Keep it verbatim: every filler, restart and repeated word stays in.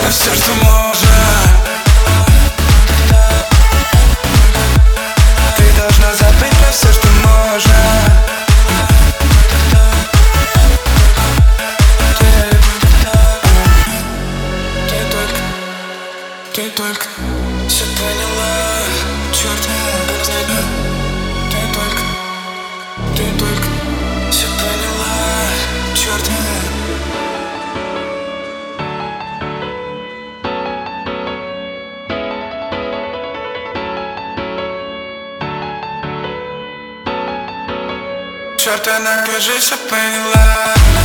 на все, что можно. Ты должна забыть про все, что можно. Ты, ты только, ты только все поняла. Черт, она знает. Ты только, ты только все поняла. Черт. Черт, она, кажется, поняла.